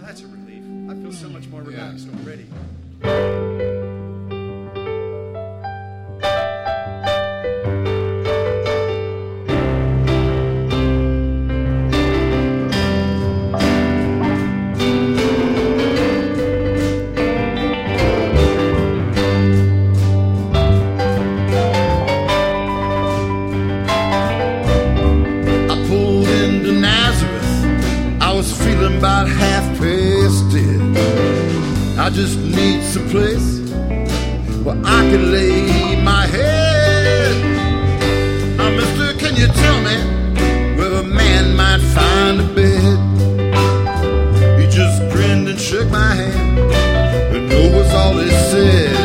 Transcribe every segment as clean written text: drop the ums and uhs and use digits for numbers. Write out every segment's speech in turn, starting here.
That's a relief. I feel so much more relaxed already. About half past dead. I just need some place where I can lay my head. Now, mister, can you tell me where a man might find a bed? He just grinned and shook my hand, and that was all he said.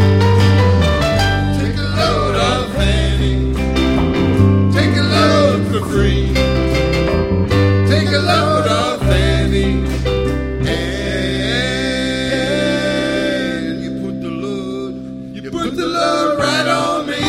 Take a load off Annie, take a load for free. Take a load off Annie, and you put the load right on me.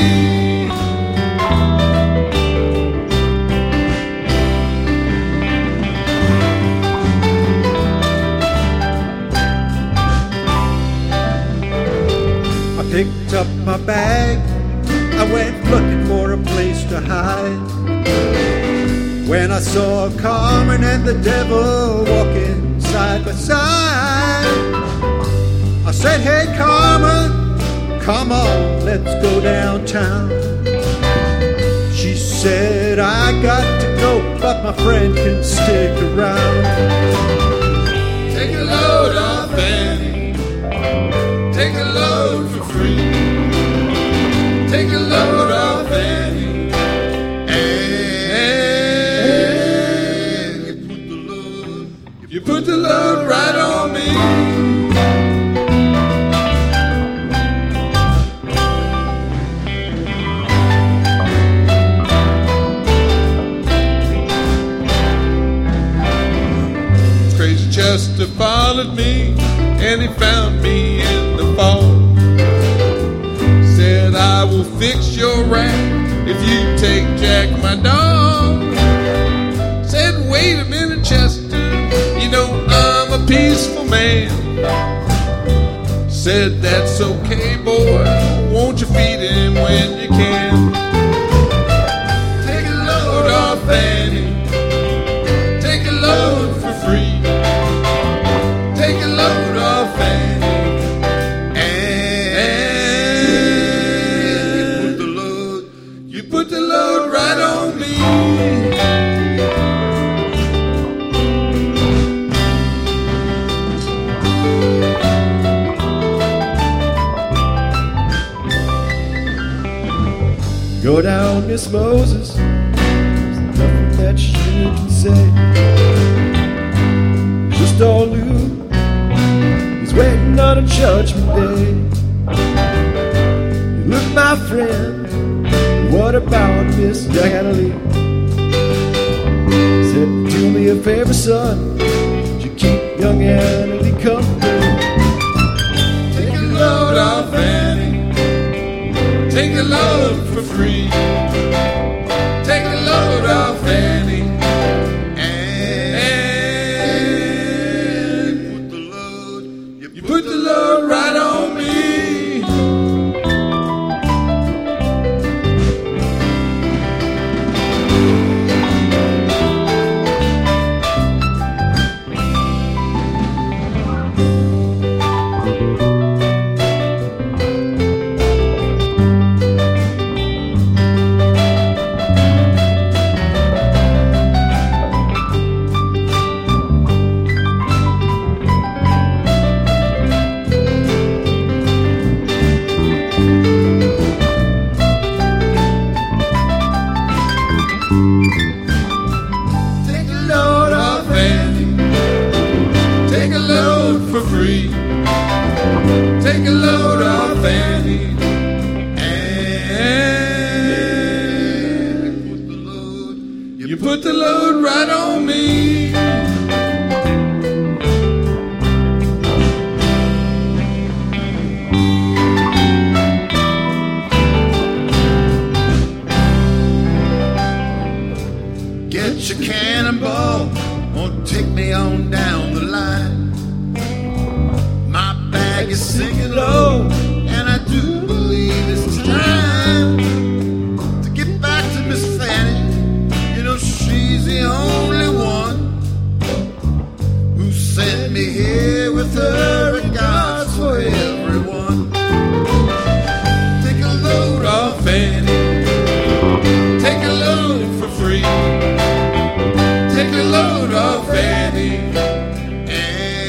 I picked up my bag, I went looking for a place to hide. When I saw Carmen and the devil walking side by side, I said, hey Carmen, come on, let's go downtown. She said, I got to go, but my friend can stick around. Take a load off Annie, take a load for free. Take a load off Annie, you put the load right on me. Crazy Chester followed me, and he found me in the fall. Said, I will fix your rack if you take Jack, my dog. Said, wait a minute, Chester, you know I'm a peaceful man. Said, that's okay, boy, won't you feed him when you can? Take a load off Annie, take a load for free. Take a load off Annie, and you put the load right on me. Go down, Miss Moses, there's nothing that you can say. Just all Lou, he's waiting on a judgment day. You look, my friend, what about Miss Natalie? Said, do me a favor, son, would you keep young Annalie company? Take a load off Annie, take a load for free. Take a load off Annie, and you put the load right on me. Take a load off Annie, take a load for free. Take a load off Annie, and you put the load right on me. Get your cannonball, won't take me on down the line. Luther and God's for everyone. Take a load off Fanny, take a load for free. Take a load off Fanny,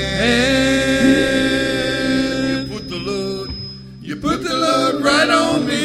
and you put the load right on me.